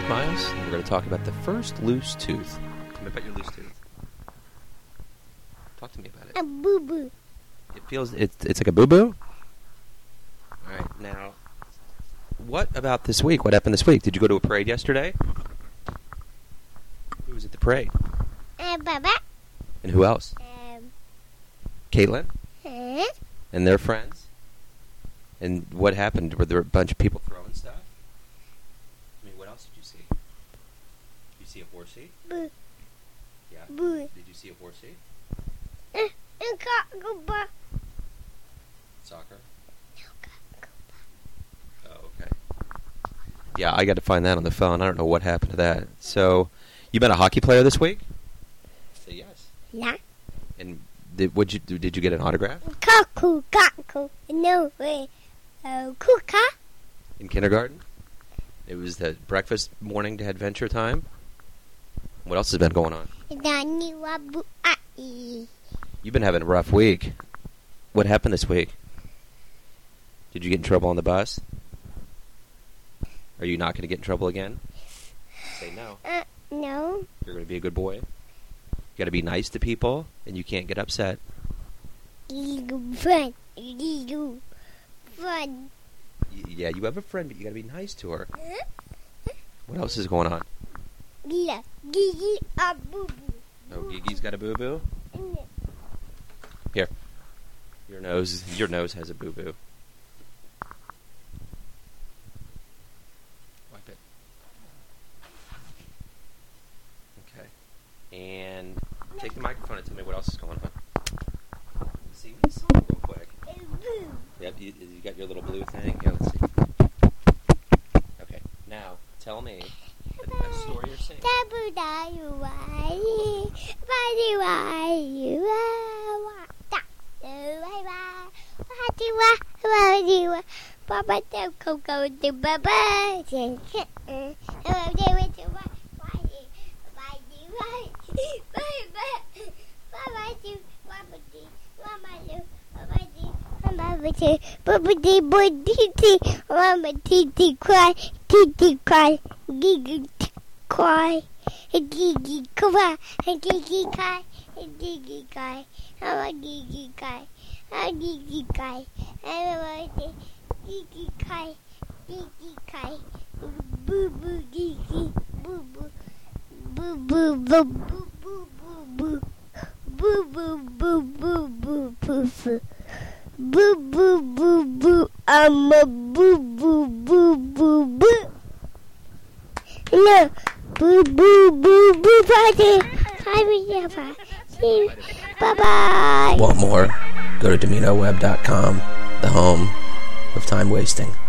with Miles, and we're going to talk about the first loose tooth. Tell me about your loose tooth. Talk to me about it. A boo-boo. It feels, it's like a boo-boo? Alright, now, what about this week? What happened this week? Did you go to a parade yesterday? Who was at the parade? Baba. And who else? Caitlin? And their friends? And what happened? Were there a bunch of people throwing stuff? I mean, what else did you see? Did you see a horsey? Boo. Yeah. Boo. Did you see a horsey? Soccer? Oh, okay. Yeah, I got to find that on the phone. I don't know what happened to that. So, you been a hockey player this week? Say yes. Yeah. And did you get an autograph? Kaku, kaku. No way. Kuka. In kindergarten? It was the breakfast morning to adventure time? What else has been going on? You've been having a rough week. What happened this week? Did you get in trouble on the bus? Are you not going to get in trouble again? Say no. No. You're going to be a good boy? You got to be nice to people, and you can't get upset. Fun. Fun. Yeah, you have a friend, but you got to be nice to her. What else is going on? Gigi a boo-boo. Oh, Gigi's got a boo-boo? Here. Your nose has a boo-boo. Wipe it. Okay. And take the microphone and tell me what else is going on. See, we saw it real quick. Yep, you got your little blue thing. Here, let's see. Okay, now, tell me the best story you're singing. Papa don't go to Baba. Papa boy titi, mama titi cry, gigi cry, gigi cry, gigi cry, gigi cry, gigi cry, mama gigi cry, gigi cry, gigi cry, gigi cry, boo boo gigi, boo boo, boo boo boo boo boo boo boo boo boo boo boo boo. Boo boo boo boo, I'm a boo boo boo boo boo. No, boo boo boo boo party. Bye bye. Want more? Go to DominoWeb.com, the home of time wasting.